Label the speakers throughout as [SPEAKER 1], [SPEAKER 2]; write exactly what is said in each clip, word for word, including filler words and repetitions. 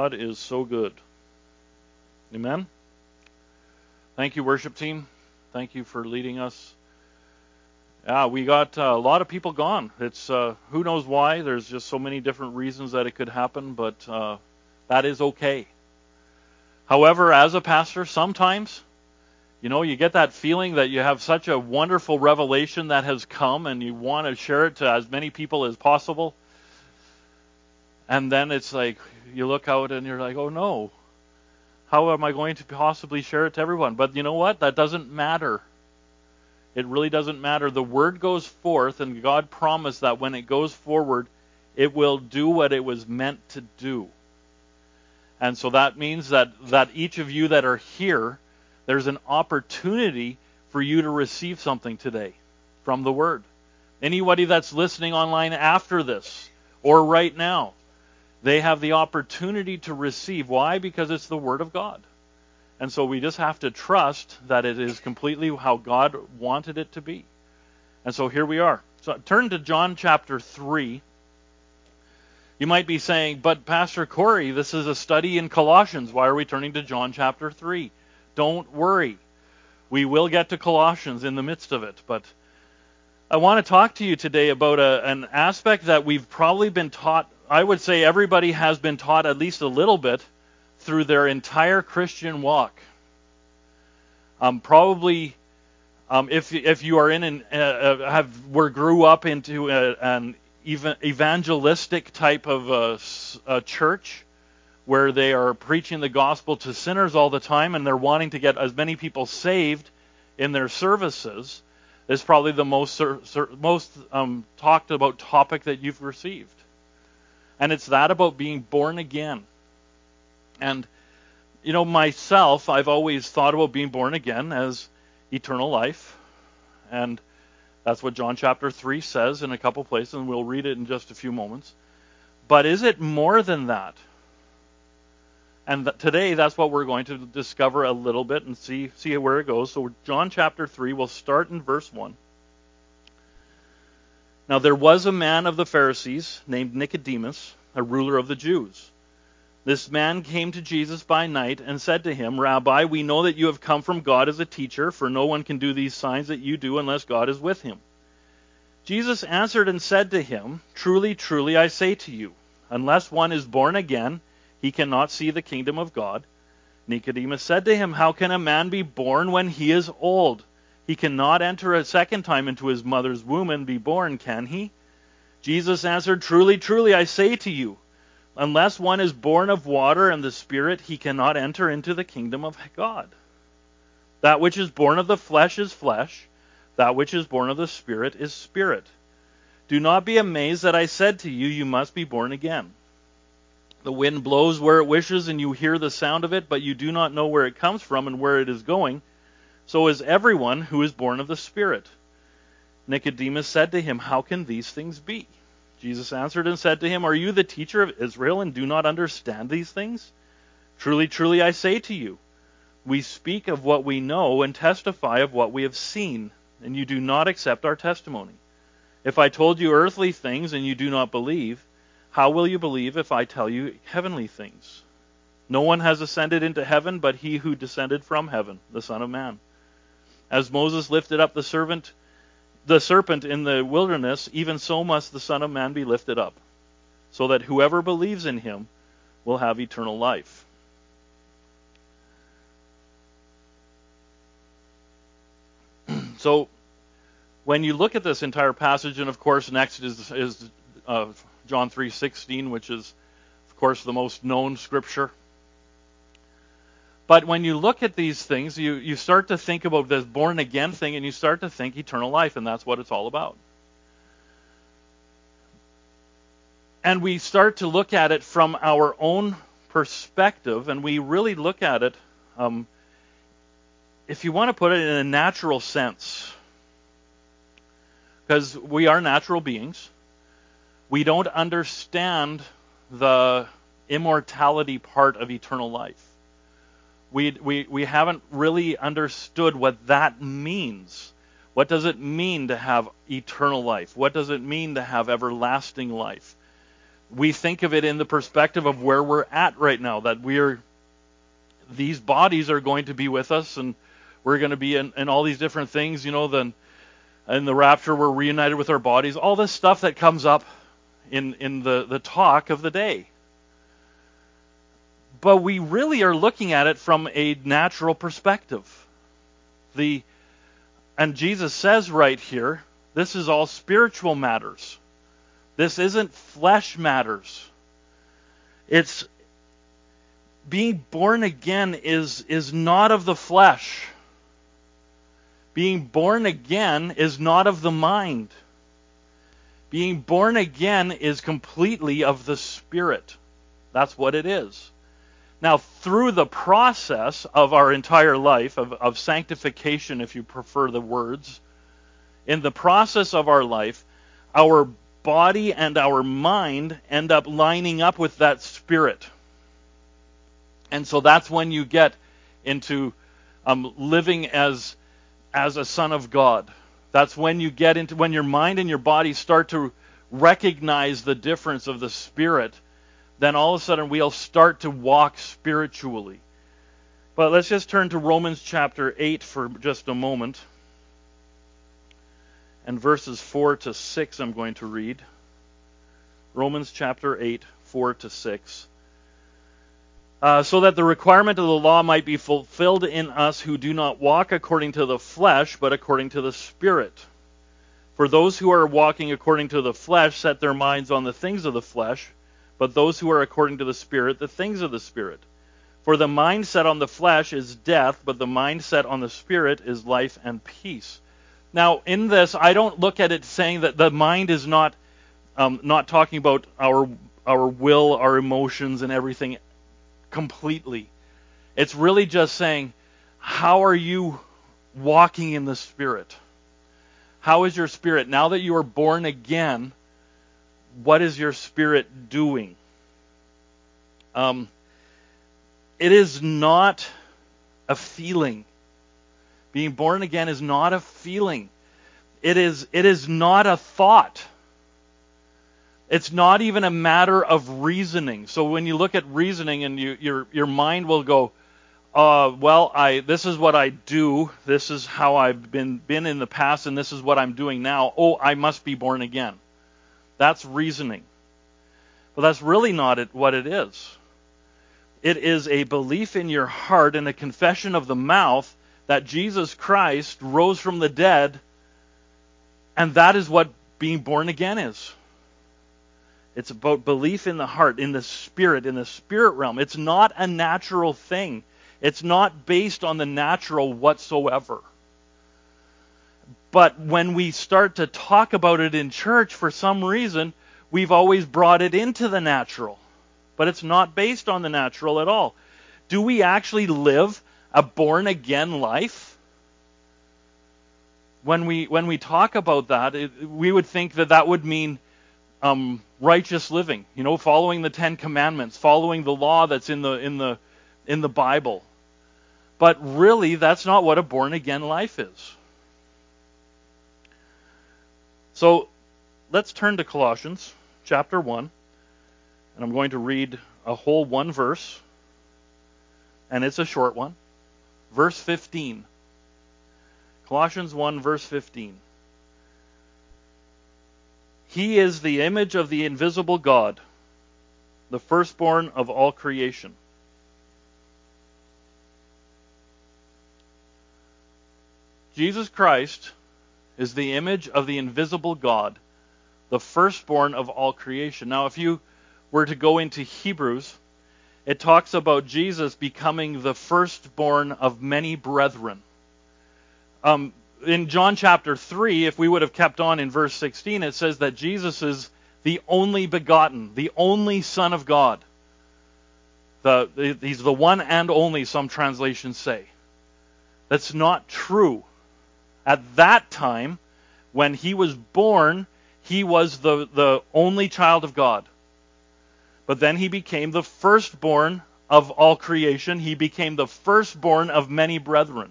[SPEAKER 1] God is so good. Amen? Thank you, worship team. Thank you for leading us. Yeah, we got uh, a lot of people gone. It's uh, who knows why. There's just so many different reasons that it could happen, but uh, that is okay. However, as a pastor, sometimes, you know, you get that feeling that you have such a wonderful revelation that has come and you want to share it to as many people as possible. And then it's like, you look out and you're like, oh no, how am I going to possibly share it to everyone? But you know what? That doesn't matter. It really doesn't matter. The word goes forth, and God promised that when it goes forward, it will do what it was meant to do. And so that means that, that each of you that are here, there's an opportunity for you to receive something today from the word. Anybody that's listening online after this or right now, they have the opportunity to receive. Why? Because it's the word of God. And so we just have to trust that it is completely how God wanted it to be. And so here we are. So turn to John chapter three. You might be saying, but Pastor Corey, this is a study in Colossians. Why are we turning to John chapter three? Don't worry. We will get to Colossians in the midst of it. But I want to talk to you today about a, an aspect that we've probably been taught. I would say everybody has been taught at least a little bit through their entire Christian walk. Um, probably, um, if if you are in an uh, have were grew up into a, an evangelistic type of a, a church where they are preaching the gospel to sinners all the time and they're wanting to get as many people saved in their services, is probably the most most um, talked about topic that you've received, and it's that about being born again. And, you know, myself, I've always thought about being born again as eternal life. And that's what John chapter three says in a couple places, and we'll read it in just a few moments. But is it more than that? And th- today, that's what we're going to discover a little bit and see, see where it goes. So John chapter three, we'll start in verse one. Now there was a man of the Pharisees named Nicodemus, a ruler of the Jews. This man came to Jesus by night and said to him, Rabbi, we know that you have come from God as a teacher, for no one can do these signs that you do unless God is with him. Jesus answered and said to him, Truly, truly, I say to you, unless one is born again, he cannot see the kingdom of God. Nicodemus said to him, How can a man be born when he is old? He cannot enter a second time into his mother's womb and be born, can he? Jesus answered, Truly, truly, I say to you, unless one is born of water and the Spirit, he cannot enter into the kingdom of God. That which is born of the flesh is flesh. That which is born of the Spirit is spirit. Do not be amazed that I said to you, you must be born again. The wind blows where it wishes, and you hear the sound of it, but you do not know where it comes from and where it is going. So is everyone who is born of the Spirit. Nicodemus said to him, How can these things be? Jesus answered and said to him, Are you the teacher of Israel and do not understand these things? Truly, truly, I say to you, we speak of what we know and testify of what we have seen, and you do not accept our testimony. If I told you earthly things and you do not believe, how will you believe if I tell you heavenly things? No one has ascended into heaven but he who descended from heaven, the Son of Man. As Moses lifted up the servant The serpent in the wilderness, even so must the Son of Man be lifted up, so that whoever believes in him will have eternal life. So, when you look at this entire passage, and of course next is, is uh, John three sixteen, which is, of course, the most known scripture. But when you look at these things, you, you start to think about this born again thing, and you start to think eternal life, and that's what it's all about. And we start to look at it from our own perspective, and we really look at it, um, if you want to put it in a natural sense, because we are natural beings. We don't understand the immortality part of eternal life. We, we we haven't really understood what that means. What does it mean to have eternal life? What does it mean to have everlasting life? we think of it in the perspective of where we're at right now, that we're, these bodies are going to be with us, and we're going to be in, in all these different things, you know, then in the rapture we're reunited with our bodies, all this stuff that comes up in, in the, the talk of the day. But we really are looking at it from a natural perspective. The and Jesus says right here, this is all spiritual matters. This isn't flesh matters. It's being born again is, is not of the flesh. Being born again is not of the mind. Being born again is completely of the Spirit. That's what it is. Now, through the process of our entire life, of, of sanctification, if you prefer the words, in the process of our life, our body and our mind end up lining up with that Spirit. And so that's when you get into um, living as, as a son of God. That's when you get into, when your mind and your body start to recognize the difference of the Spirit, then all of a sudden we'll start to walk spiritually. But let's just turn to Romans chapter eight for just a moment. And verses four to six I'm going to read. Romans chapter eight, four to six. Uh, so that the requirement of the law might be fulfilled in us who do not walk according to the flesh, but according to the Spirit. For those who are walking according to the flesh set their minds on the things of the flesh, but those who are according to the Spirit, the things of the Spirit. For the mind set on the flesh is death, but the mind set on the Spirit is life and peace. Now, in this, I don't look at it saying that the mind is not um, not talking about our our will, our emotions, and everything completely. It's really just saying, how are you walking in the Spirit? How is your spirit, now that you are born again, what is your spirit doing? Um, it is not a feeling. Being born again is not a feeling. It is, it is not a thought. It's not even a matter of reasoning. So when you look at reasoning, and you, your your mind will go, uh, well, I this is what I do. This is how I've been been in the past, and this is what I'm doing now. Oh, I must be born again. That's reasoning. But that's really not it, what it is. It is a belief in your heart and a confession of the mouth that Jesus Christ rose from the dead, and that is what being born again is. It's about belief in the heart, in the spirit, in the spirit realm. It's not a natural thing. It's not based on the natural whatsoever. But when we start to talk about it in church, for some reason, we've always brought it into the natural. But it's not based on the natural at all. Do we actually live a born-again life? When we when we talk about that, it, we would think that that would mean um, righteous living, you know, following the Ten Commandments, following the law that's in the in the in the Bible. But really, that's not what a born-again life is. So let's turn to Colossians chapter one, and I'm going to read a whole one verse, and it's a short one. Verse fifteen. Colossians one, verse fifteen. He is the image of the invisible God, the firstborn of all creation. Jesus Christ is the image of the invisible God, the firstborn of all creation. Now, if you were to go into Hebrews, it talks about Jesus becoming the firstborn of many brethren. Um, in John chapter three, if we would have kept on in verse sixteen, it says that Jesus is the only begotten, the only Son of God. The, he's the one and only, some translations say. That's not true. At that time, when he was born, he was the, the only child of God. But then he became the firstborn of all creation. He became the firstborn of many brethren.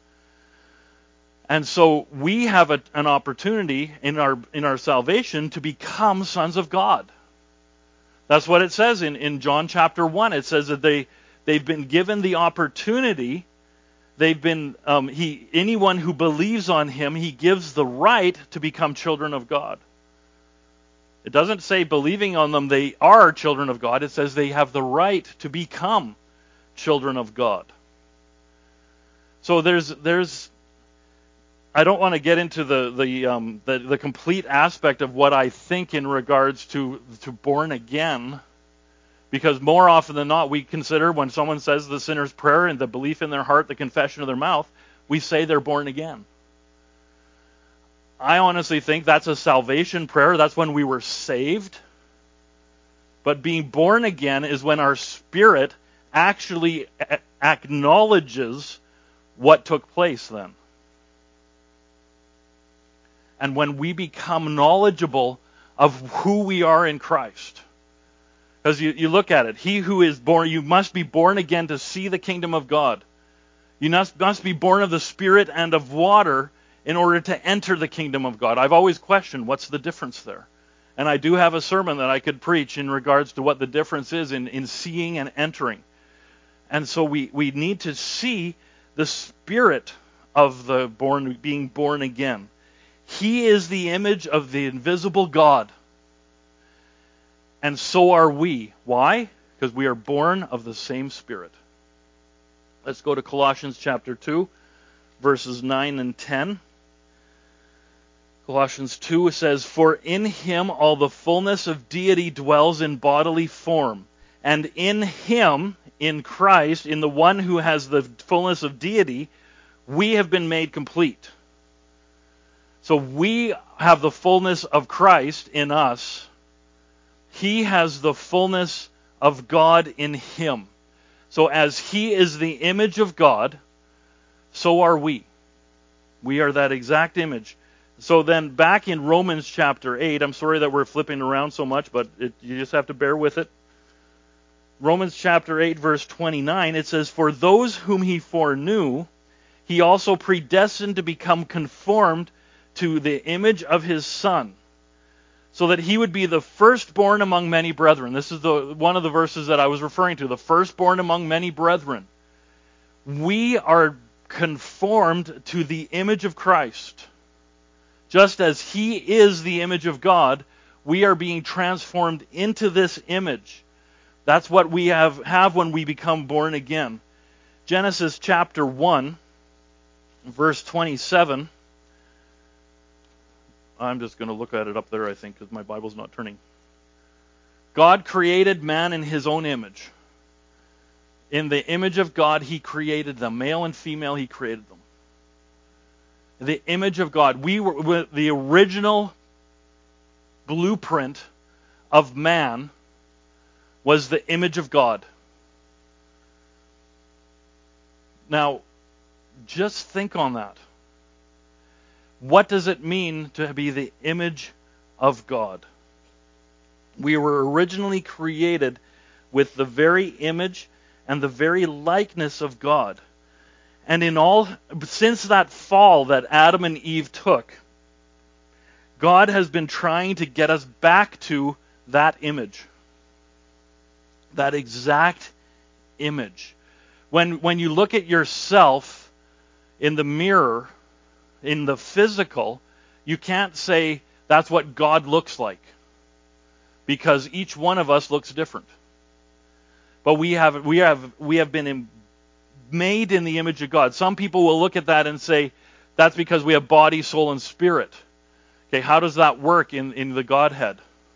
[SPEAKER 1] And so we have a, an opportunity in our in our salvation to become sons of God. That's what it says in, in John chapter one. It says that they, they've been given the opportunity. They've been, um, he, anyone who believes on him, he gives the right to become children of God. It doesn't say believing on them they are children of God. It says they have the right to become children of God. So there's, there's, I don't want to get into the the, um, the the complete aspect of what I think in regards to to born again, because more often than not we consider when someone says the sinner's prayer and the belief in their heart, the confession of their mouth, we say they're born again. I honestly think that's a salvation prayer. That's when we were saved. But being born again is when our spirit actually a- acknowledges what took place then. And when we become knowledgeable of who we are in Christ. Because you, you look at it. He who is born, you must be born again to see the kingdom of God. You must, must be born of the Spirit and of water in order to enter the kingdom of God. I've always questioned what's the difference there. And I do have a sermon that I could preach in regards to what the difference is in, in seeing and entering. And so we, we need to see the spirit of the born being born again. He is the image of the invisible God. And so are we. Why? Because we are born of the same Spirit. Let's go to Colossians chapter two, verses nine and ten. Colossians two says, "For in him all the fullness of deity dwells in bodily form, and in him, in Christ, in the one who has the fullness of deity, we have been made complete." So we have the fullness of Christ in us. He has the fullness of God in him. So as he is the image of God, so are we. We are that exact image. So then back in Romans chapter eight, I'm sorry that we're flipping around so much, but it, you just have to bear with it. Romans chapter eight, verse twenty-nine, it says, "For those whom he foreknew, he also predestined to become conformed to the image of his Son, so that he would be the firstborn among many brethren." This is the one of the verses that I was referring to, the firstborn among many brethren. We are conformed to the image of Christ. Just as he is the image of God, we are being transformed into this image. That's what we have, have when we become born again. Genesis chapter one, verse twenty-seven. I'm just going to look at it up there, I think, because my Bible's not turning. God created man in his own image. In the image of God, he created them. Male and female, he created them. The image of God. We were the original blueprint of man was the image of God. Now, just think on that. What does it mean to be the image of God? We were originally created with the very image and the very likeness of God. And in all, since that fall that Adam and Eve took, God has been trying to get us back to that image. That exact image. When, when you look at yourself in the mirror, in the physical, you can't say that's what God looks like, because each one of us looks different. But we have we have we have been in, made in the image of God. Some people will look at that and say that's because we have body, soul, and spirit. Okay, how does that work in, in the Godhead?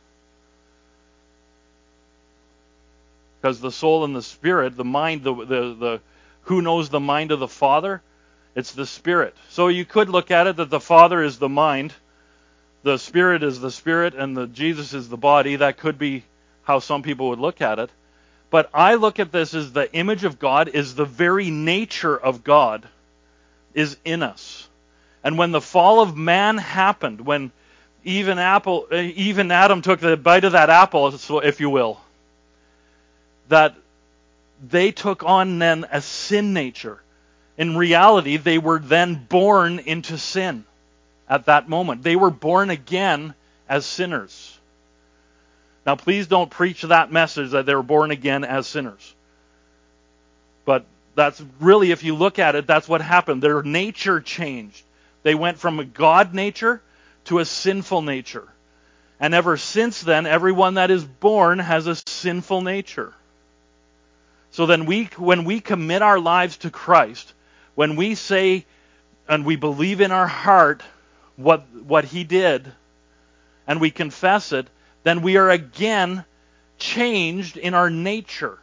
[SPEAKER 1] Because the soul and the spirit, the mind, the the the who knows the mind of the Father? It's the Spirit. So you could look at it that the Father is the mind, the Spirit is the spirit, and the Jesus is the body. That could be how some people would look at it. But I look at this as the image of God is the very nature of God is in us. And when the fall of man happened, when even apple, even Adam took the bite of that apple, if you will, that they took on then a sin nature. In reality, they were then born into sin at that moment. They were born again as sinners. Now, please don't preach that message that they were born again as sinners. But that's really, if you look at it, that's what happened. Their nature changed. They went from a God nature to a sinful nature. And ever since then, everyone that is born has a sinful nature. So then we, when we commit our lives to Christ, when we say and we believe in our heart what, what He did, and we confess it, then we are again changed in our nature.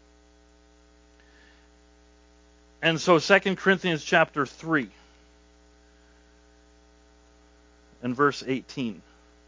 [SPEAKER 1] And so Second Corinthians chapter three and verse eighteen.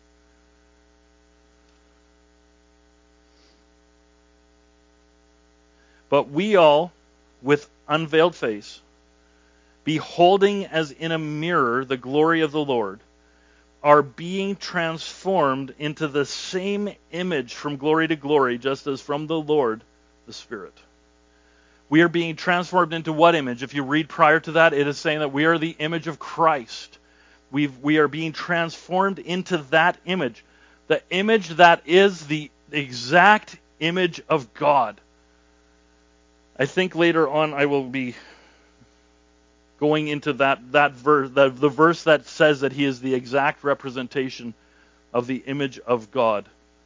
[SPEAKER 1] But we all, with unveiled face, beholding as in a mirror the glory of the Lord, are being transformed into the same image from glory to glory, just as from the Lord, the Spirit. We are being transformed into what image? If you read prior to that, it is saying that we are the image of Christ. We've, we are being transformed into that image. The image that is the exact image of God. I think later on I will be going into that, that verse, the, the verse that says that He is the exact representation of the image of God.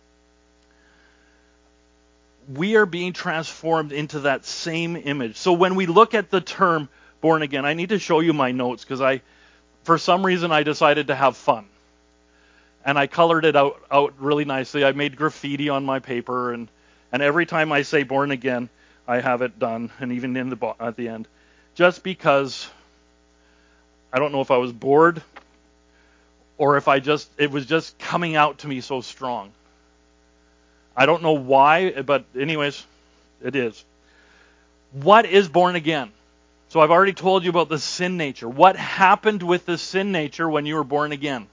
[SPEAKER 1] We are being transformed into that same image. So when we look at the term born again, I need to show you my notes because I, for some reason, I decided to have fun. And I colored it out, out really nicely. I made graffiti on my paper, and, and every time I say born again, I have it done, and even in the at the end. Just because I don't know if I was bored or if I just it was just coming out to me so strong. I don't know why, but anyways, it is. What is born again? So I've already told you about the sin nature. What happened with the sin nature when you were born again?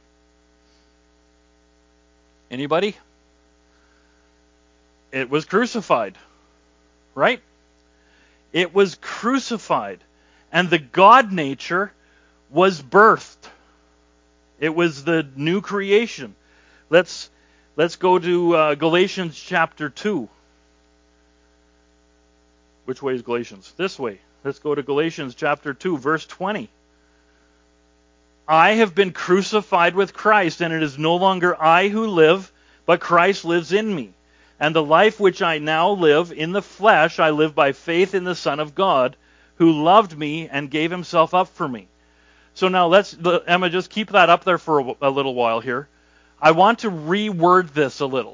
[SPEAKER 1] Anybody? It was crucified. Right? It was crucified. And the God nature was birthed. It was the new creation. Let's let's go to uh, Galatians chapter two. Which way is Galatians? This way. Let's go to Galatians chapter two, verse twenty. I have been crucified with Christ, and it is no longer I who live, but Christ lives in me. And the life which I now live in the flesh, I live by faith in the Son of God, who loved me and gave Himself up for me. So now let's, Emma, just keep that up there for a, a little while here. I want to reword this a little.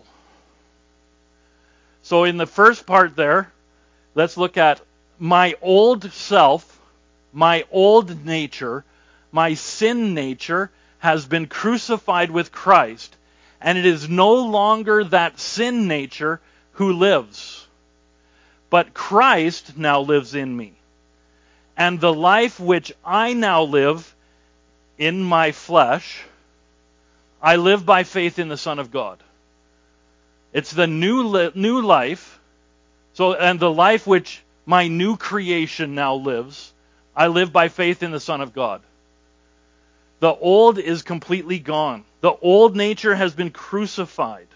[SPEAKER 1] So in the first part there, let's look at my old self, my old nature, my sin nature has been crucified with Christ. And it is no longer that sin nature who lives, but Christ now lives in me. And the life which I now live in my flesh, I live by faith in the Son of God. It's the new li- new life. So, and the life which my new creation now lives, I live by faith in the Son of God. The old is completely gone. The old nature has been crucified.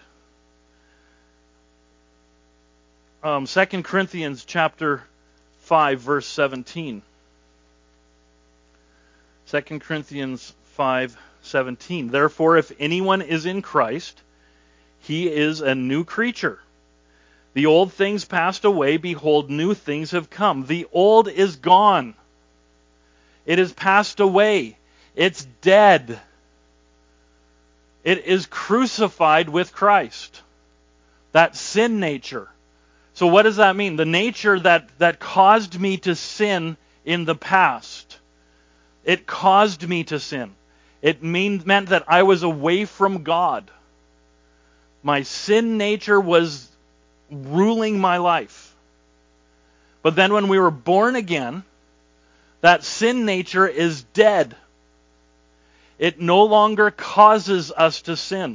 [SPEAKER 1] Um, Second Corinthians chapter five, verse seventeen. Second Corinthians five, seventeen. Therefore, if anyone is in Christ, he is a new creature. The old things passed away, behold, new things have come. The old is gone. It has passed away. It's dead. It is crucified with Christ. That sin nature. So what does that mean? The nature that, that caused me to sin in the past. It caused me to sin. It mean, meant that I was away from God. My sin nature was ruling my life. But then when we were born again, that sin nature is dead. It no longer causes us to sin.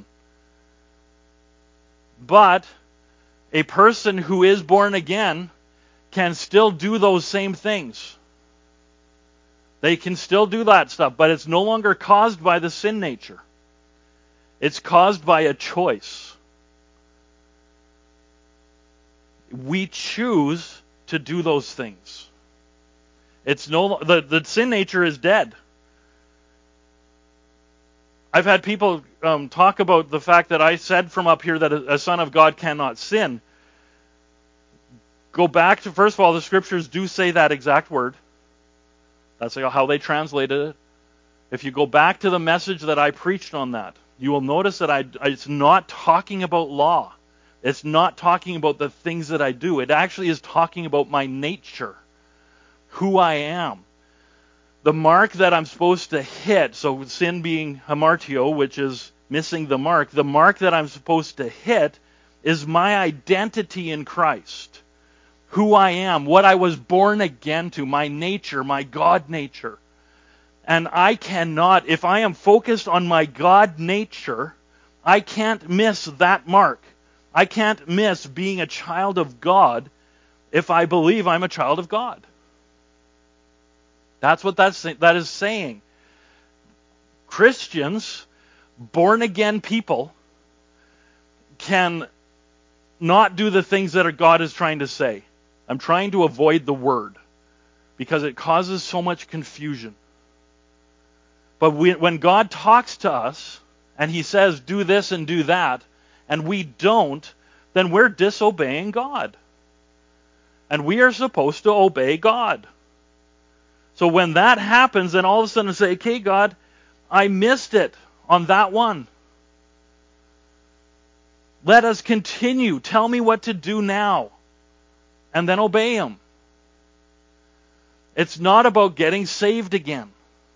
[SPEAKER 1] But a person who is born again can still do those same things. They can still do that stuff, but it's no longer caused by the sin nature. It's caused by a choice. We choose to do those things. It's no the, the sin nature is dead. I've had people um, talk about the fact that I said from up here that a, a son of God cannot sin. Go back to, first of all, the scriptures do say that exact word. That's how they translated it. If you go back to the message that I preached on that, you will notice that I, it's not talking about law. It's not talking about the things that I do. It actually is talking about my nature, who I am. The mark that I'm supposed to hit, so sin being hamartio, which is missing the mark, the mark that I'm supposed to hit is my identity in Christ. Who I am, what I was born again to, my nature, my God nature. And I cannot, if I am focused on my God nature, I can't miss that mark. I can't miss being a child of God if I believe I'm a child of God. That's what that's, that is saying. Christians, born again people, can not do the things that God is trying to say. I'm trying to avoid the word because it causes so much confusion. But we, when God talks to us and he says, do this and do that, and we don't, then we're disobeying God. And we are supposed to obey God. So when that happens, then all of a sudden say, okay, God, I missed it on that one. Let us continue. Tell me what to do now. And then obey him. It's not about getting saved again.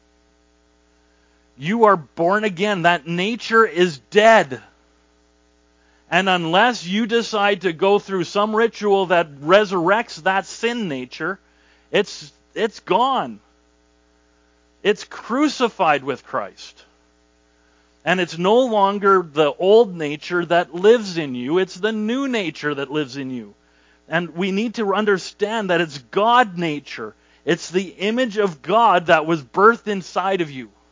[SPEAKER 1] You are born again. That nature is dead. And unless you decide to go through some ritual that resurrects that sin nature, it's it's gone. It's crucified with Christ. And it's no longer the old nature that lives in you. It's the new nature that lives in you. And we need to understand that it's God nature. It's the image of God that was birthed inside of you.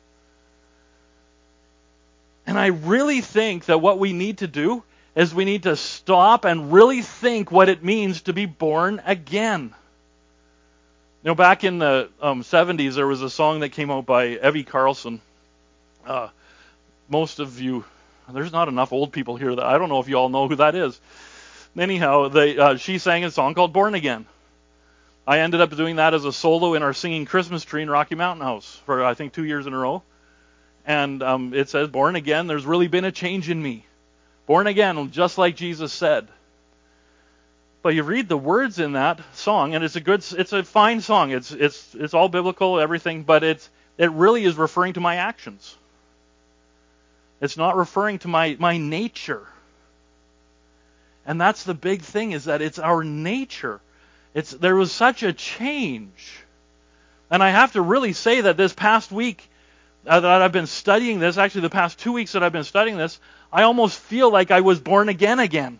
[SPEAKER 1] And I really think that what we need to do is we need to stop and really think what it means to be born again. You know, back in the um, seventies, there was a song that came out by Evie Carlson. Uh, most of you, there's not enough old people here that I don't know if you all know who that is. Anyhow, they, uh, she sang a song called Born Again. I ended up doing that as a solo in our Singing Christmas Tree in Rocky Mountain House for, I think, two years in a row. And um, it says, born again, there's really been a change in me. Born again, just like Jesus said. But you read the words in that song, and it's a good, it's a fine song. It's it's it's all biblical, everything, but it's it really is referring to my actions. It's not referring to my, my nature. And that's the big thing, is that it's our nature. It's there was such a change. And I have to really say that this past week, Uh, that I've been studying this, actually the past two weeks that I've been studying this, I almost feel like I was born again again.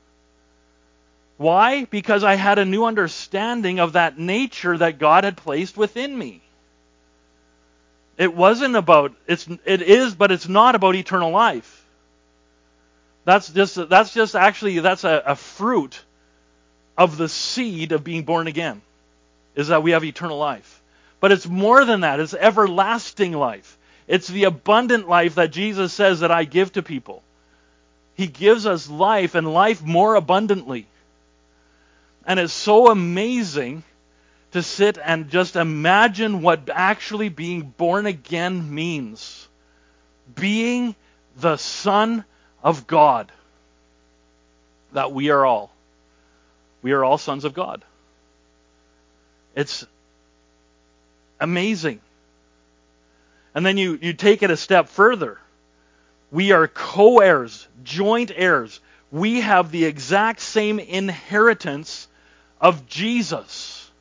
[SPEAKER 1] Why? Because I had a new understanding of that nature that God had placed within me. It wasn't about, it's, it is, but it's not about eternal life. That's just, that's just actually, that's a, a fruit of the seed of being born again, is that we have eternal life. But it's more than that. It's everlasting life. It's the abundant life that Jesus says that I give to people. He gives us life, and life more abundantly. And it's so amazing to sit and just imagine what actually being born again means. Being the Son of God. That we are all. We are all sons of God. It's amazing. And then you, you take it a step further. We are co-heirs, joint heirs. We have the exact same inheritance of Jesus.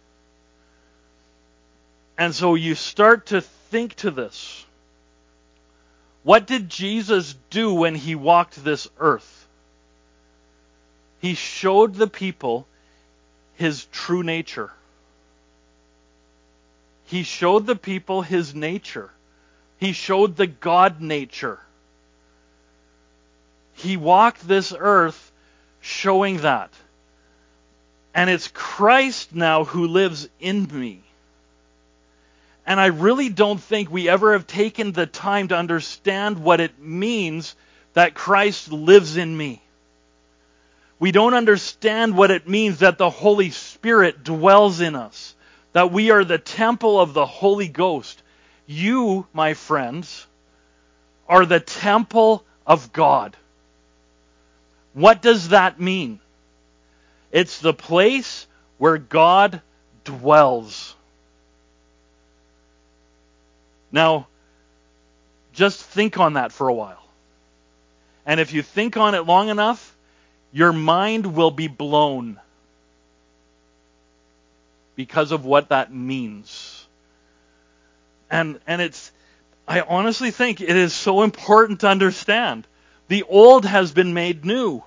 [SPEAKER 1] And so you start to think to this. What did Jesus do when he walked this earth? He showed the people his true nature. He showed the people his nature. He showed the God nature. He walked this earth showing that. And it's Christ now who lives in me. And I really don't think we ever have taken the time to understand what it means that Christ lives in me. We don't understand what it means that the Holy Spirit dwells in us, that we are the temple of the Holy Ghost. You, my friends, are the temple of God. What does that mean? It's the place where God dwells. Now, just think on that for a while. And if you think on it long enough, your mind will be blown because of what that means. And and it's I honestly think it is so important to understand. The old has been made new.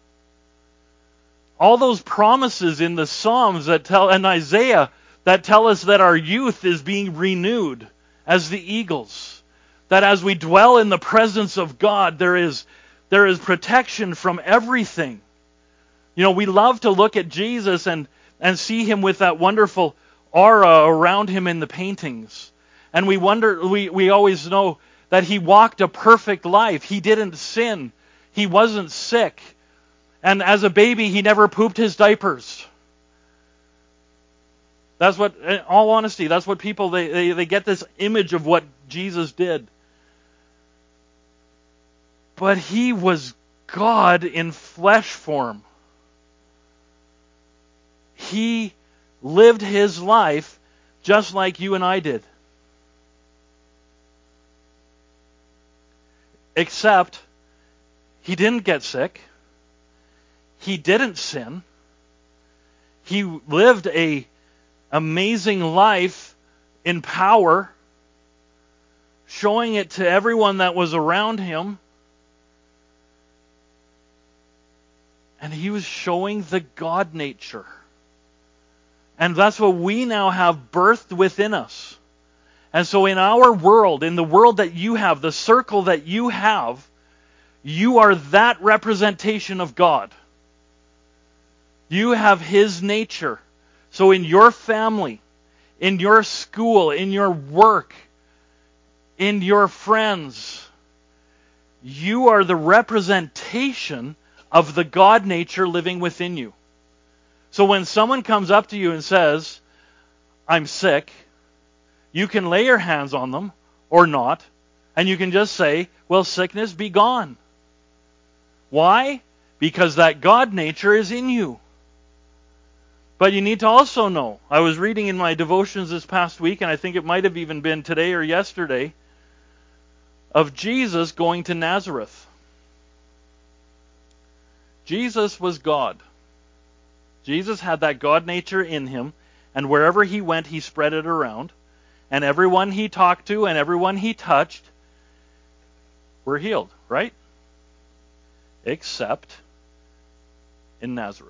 [SPEAKER 1] All those promises in the Psalms that tell and Isaiah that tell us that our youth is being renewed as the eagles. That as we dwell in the presence of God, there is there is protection from everything. You know, we love to look at Jesus and, and see him with that wonderful aura around him in the paintings. And we wonder, we, we always know that he walked a perfect life. He didn't sin. He wasn't sick. And as a baby, he never pooped his diapers. That's what, in all honesty, that's what people, they, they, they get this image of what Jesus did. But he was God in flesh form. He lived his life just like you and I did. Except, he didn't get sick. He didn't sin. He lived a amazing life in power, showing it to everyone that was around him. And he was showing the God nature. And that's what we now have birthed within us. And so in our world, in the world that you have, the circle that you have, you are that representation of God. You have his nature. So in your family, in your school, in your work, in your friends, you are the representation of the God nature living within you. So when someone comes up to you and says, I'm sick, you can lay your hands on them or not, and you can just say, well, sickness be gone. Why? Because that God nature is in you. But you need to also know, I was reading in my devotions this past week, and I think it might have even been today or yesterday, of Jesus going to Nazareth. Jesus was God. Jesus had that God nature in him, and wherever he went, he spread it around. And everyone he talked to and everyone he touched were healed, right? Except in Nazareth.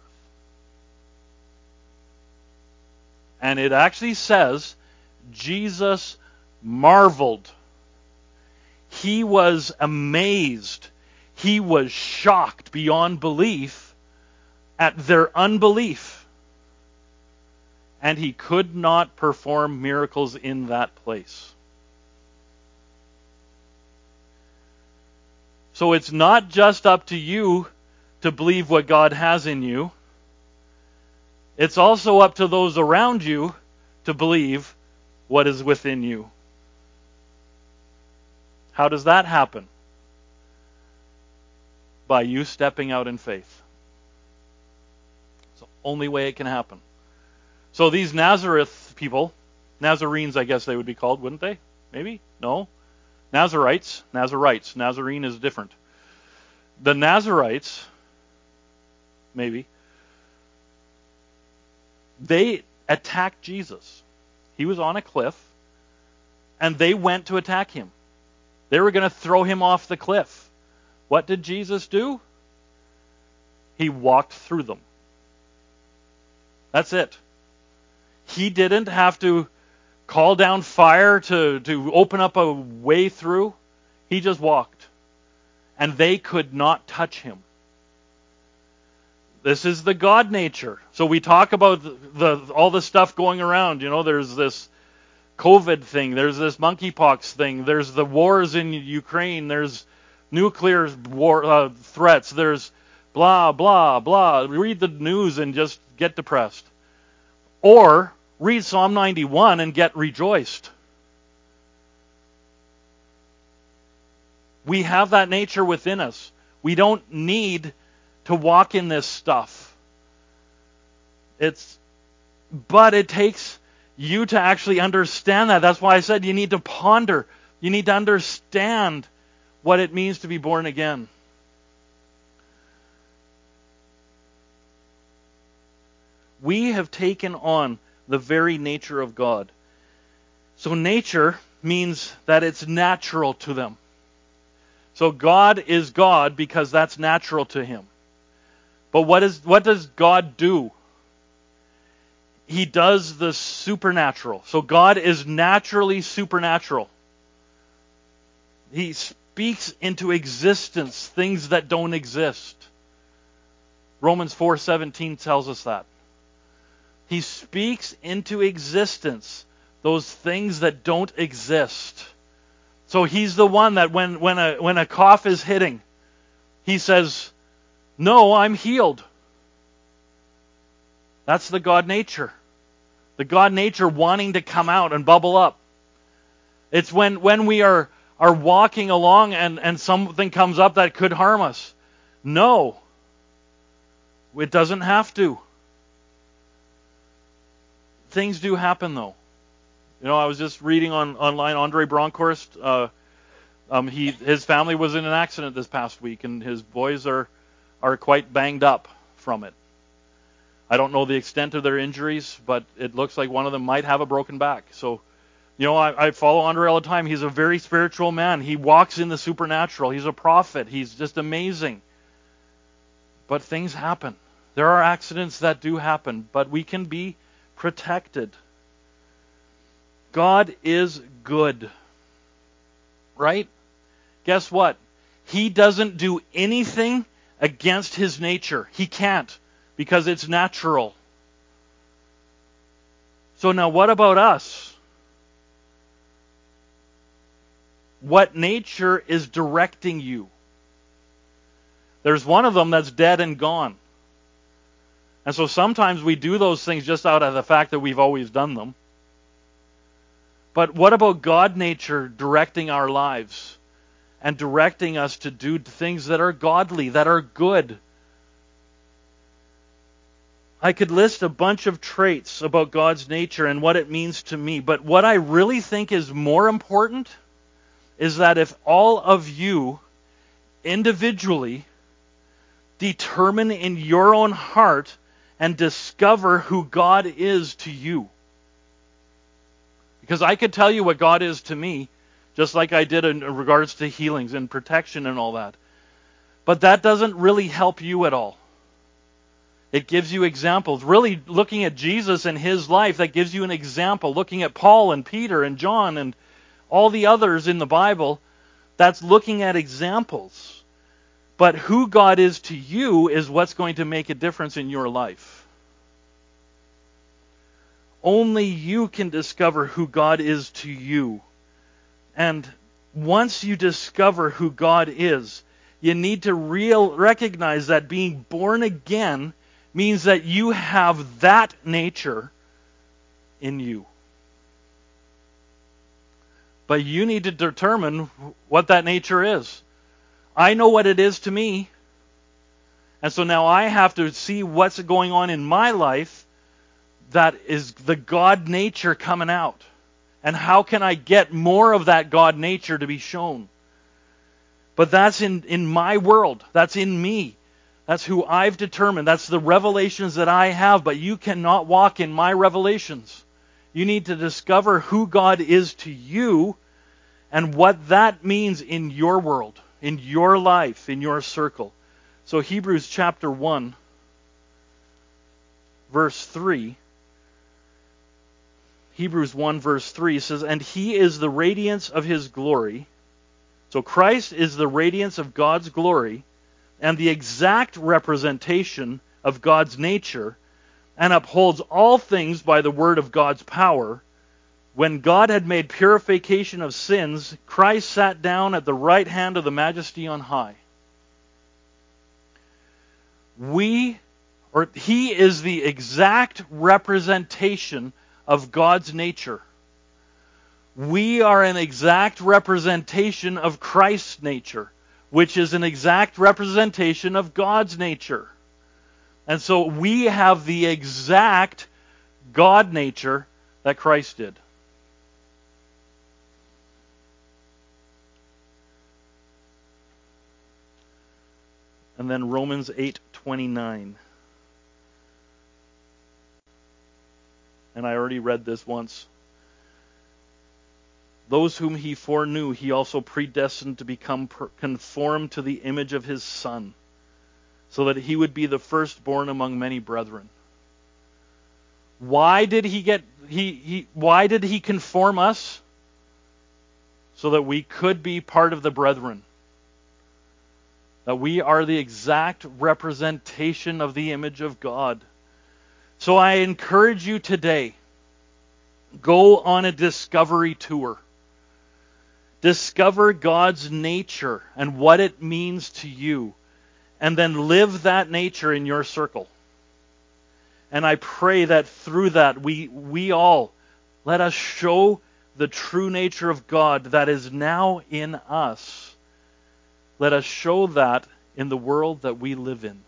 [SPEAKER 1] And it actually says, Jesus marveled. He was amazed. He was shocked beyond belief at their unbelief. And he could not perform miracles in that place. So it's not just up to you to believe what God has in you. It's also up to those around you to believe what is within you. How does that happen? By you stepping out in faith. It's the only way it can happen. So these Nazareth people, Nazarenes I guess they would be called, wouldn't they? Maybe? No? Nazarites, Nazarites, Nazarene is different. The Nazarites, maybe, they attacked Jesus. He was on a cliff, and they went to attack him. They were going to throw him off the cliff. What did Jesus do? He walked through them. That's it. He didn't have to call down fire to, to open up a way through. He just walked. And they could not touch him. This is the God nature. So we talk about the, the all the stuff going around. You know, there's this COVID thing. There's this monkeypox thing. There's the wars in Ukraine. There's nuclear war uh, threats. There's blah, blah, blah. Read the news and just get depressed. Or read Psalm ninety-one and get rejoiced. We have that nature within us. We don't need to walk in this stuff. It's, but it takes you to actually understand that. That's why I said you need to ponder. You need to understand what it means to be born again. We have taken on the very nature of God. So nature means that it's natural to them. So God is God because that's natural to him. But what is what does God do? He does the supernatural. So God is naturally supernatural. He speaks into existence things that don't exist. Romans four seventeen tells us that. He speaks into existence those things that don't exist. So he's the one that when, when a when a cough is hitting, he says, "No, I'm healed." That's the God nature. The God nature wanting to come out and bubble up. It's when, when we are, are walking along and, and something comes up that could harm us. No. It doesn't have to. Things do happen though. You know, I was just reading on online, Andre Bronkhorst, uh, um, he his family was in an accident this past week, and his boys are are quite banged up from it. I don't know the extent of their injuries, but it looks like one of them might have a broken back. So, you know, I, I follow Andre all the time. He's a very spiritual man. He walks in the supernatural. He's a prophet. He's just amazing. But things happen. There are accidents that do happen, but we can be protected. God is good. Right? Guess what? He doesn't do anything against his nature. He can't, because it's natural. So now what about us? What nature is directing you? There's one of them that's dead and gone. And so sometimes we do those things just out of the fact that we've always done them. But what about God nature directing our lives and directing us to do things that are godly, that are good? I could list a bunch of traits about God's nature and what it means to me, but what I really think is more important is that if all of you individually determine in your own heart and discover who God is to you. Because I could tell you what God is to me, just like I did in regards to healings and protection and all that. But that doesn't really help you at all. It gives you examples. Really looking at Jesus and his life, that gives you an example. Looking at Paul and Peter and John and all the others in the Bible, that's looking at examples. But who God is to you is what's going to make a difference in your life. Only you can discover who God is to you. And once you discover who God is, you need to real recognize that being born again means that you have that nature in you. But you need to determine what that nature is. I know what it is to me. And so now I have to see what's going on in my life that is the God nature coming out. And how can I get more of that God nature to be shown? But that's in, in my world. That's in me. That's who I've determined. That's the revelations that I have. But you cannot walk in my revelations. You need to discover who God is to you and what that means in your world, in your life, in your circle. So Hebrews chapter one, verse three. Hebrews one verse three says, "And he is the radiance of his glory." So Christ is the radiance of God's glory and the exact representation of God's nature and upholds all things by the word of God's power, when God had made purification of sins, Christ sat down at the right hand of the Majesty on high. We, or he is the exact representation of God's nature. We are an exact representation of Christ's nature, which is an exact representation of God's nature. And so we have the exact God nature that Christ did. And then Romans eight twenty-nine. And I already read this once. Those whom he foreknew, he also predestined to become conformed to the image of his Son, so that he would be the firstborn among many brethren. Why did he get he, he why did he conform us? So that we could be part of the brethren. That we are the exact representation of the image of God. So I encourage you today, go on a discovery tour. Discover God's nature and what it means to you, and then live that nature in your circle. And I pray that through that we we all let us show the true nature of God that is now in us. Let us show that in the world that we live in.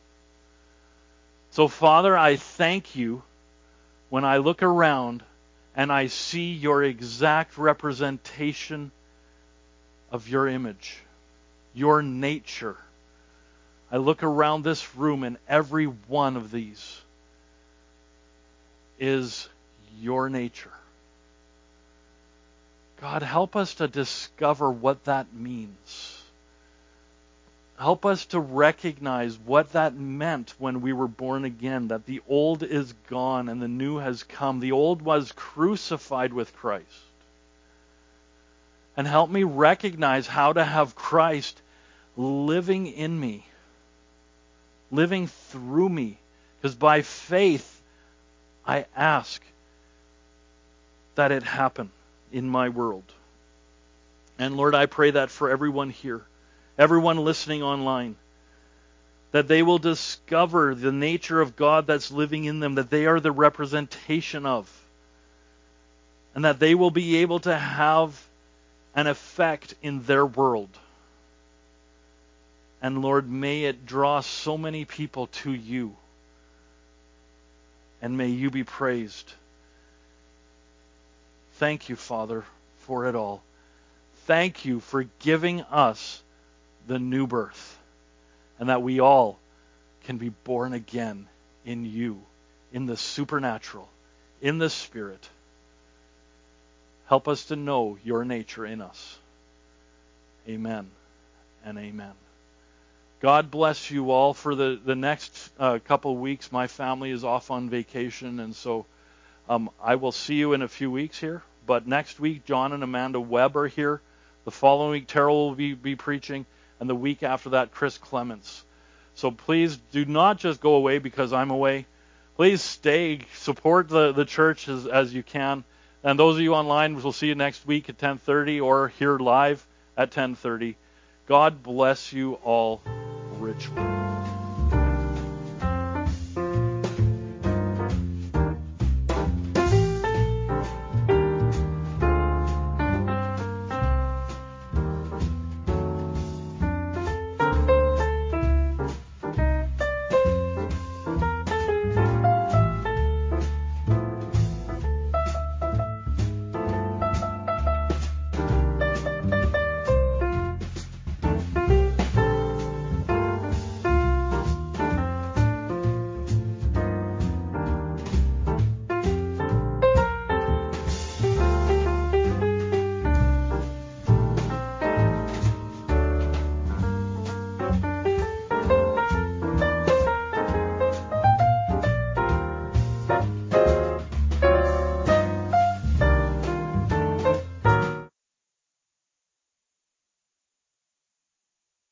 [SPEAKER 1] So, Father, I thank you when I look around and I see your exact representation of your image, your nature. I look around this room and every one of these is your nature. God, help us to discover what that means. Help us to recognize what that meant when we were born again, that the old is gone and the new has come. The old was crucified with Christ. And help me recognize how to have Christ living in me, living through me. Because by faith, I ask that it happen in my world. And Lord, I pray that for everyone here, everyone listening online, that they will discover the nature of God that's living in them, that they are the representation of, and that they will be able to have an effect in their world. And Lord, may it draw so many people to you, and may you be praised. Thank you, Father, for it all. Thank you for giving us the new birth, and that we all can be born again in you, in the supernatural, in the Spirit. Help us to know your nature in us. Amen and amen. God bless you all for the, the next uh, couple weeks. My family is off on vacation, and so um, I will see you in a few weeks here. But next week, John and Amanda Webb are here. The following week, Terrell will be, be preaching. And the week after that, Chris Clements. So please do not just go away because I'm away. Please stay, support the, the church as, as you can. And those of you online, we'll see you next week at ten thirty or here live at ten thirty. God bless you all richly.